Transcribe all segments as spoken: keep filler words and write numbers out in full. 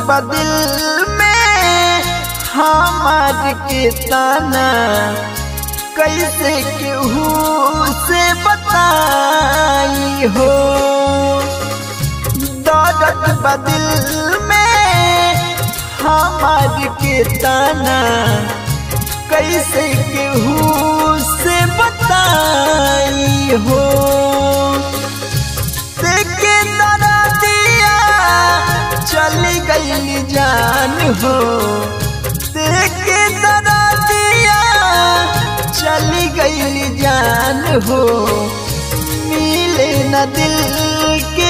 बदिल में हमार के ताना कैसे केहू से बताई हो। दर्द बदिल में हमार के ताना कैसे केहू से बताई हो। देखे दरा दिया चली गई जान हो। देखे दरा दिया चली गई जान हो। मिले न दिल के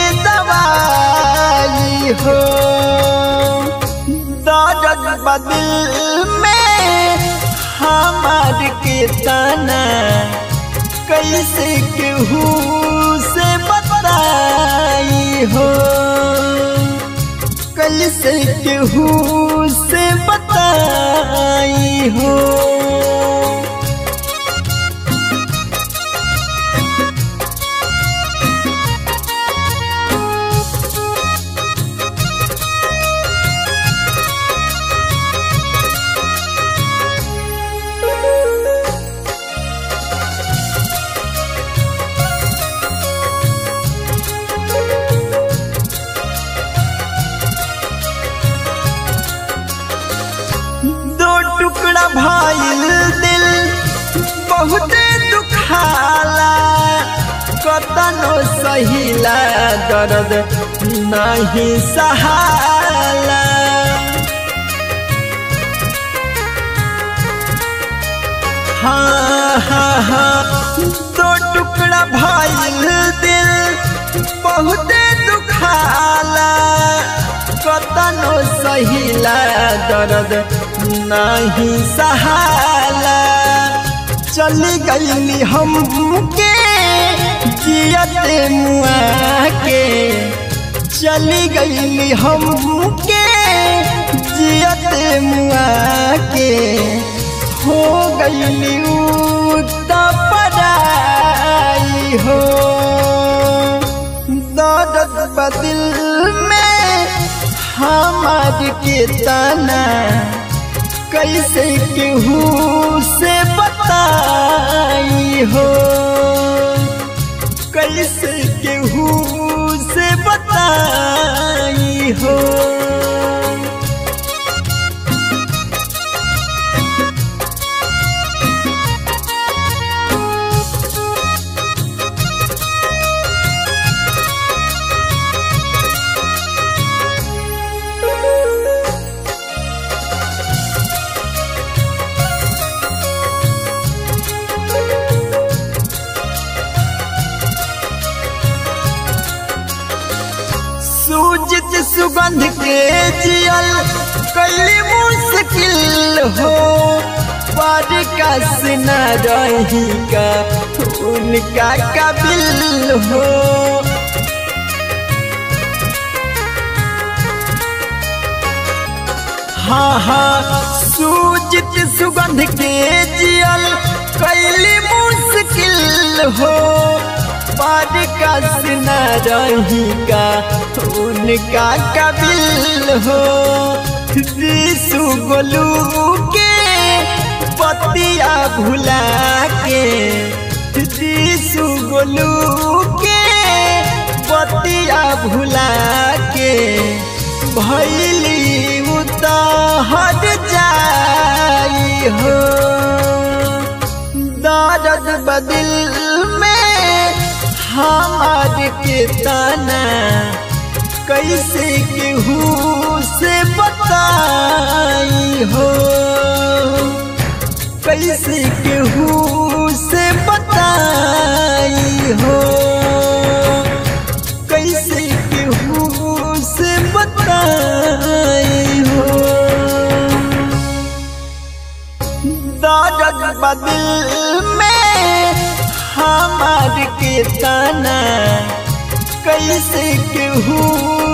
दवाई हो। दर्द बदिल में हमार के ताना कैसे केहू से बताई हो। कैसे केहू से बताई हो। टुकड़ा भाईल दिल बहुत दुखाला। कतनो सहिला दर्द नहीं सहाला। हाँ हाँ हाँ दो टुकड़ा भाईल दिल बहुत दुखाला। कतनो सहिला दर्द नहीं सहाला। चली गई हम के जियते मुआ के। चली गई हम के जियते मुआ के। हो गई उता पराई हो। दर्द बदिल में हमार के ताना कैसे केहू से बताई हो। कैसे केहू से बताई हो। सूजित सुगंध के जियल कैली मुश्किल हो। पर कस न रही का उनका काबिल हो। हाँ हाँ सूजित सुगंध के जियल कैली मुश्किल हो। पर कस न रही का उनका काबिल हो। ऋषु गोलू के पतिया भुला के। ऋषु गोलू के पतिया भुला के। भैली उतार जाई हो। दर्द बदिल में हमार के ताना कैसे केहू से बताई हो। कैसे केहू से बताई हो। कैसे केहू से बताई हो। दर्द बदिल में हमार के ताना कैसे केहू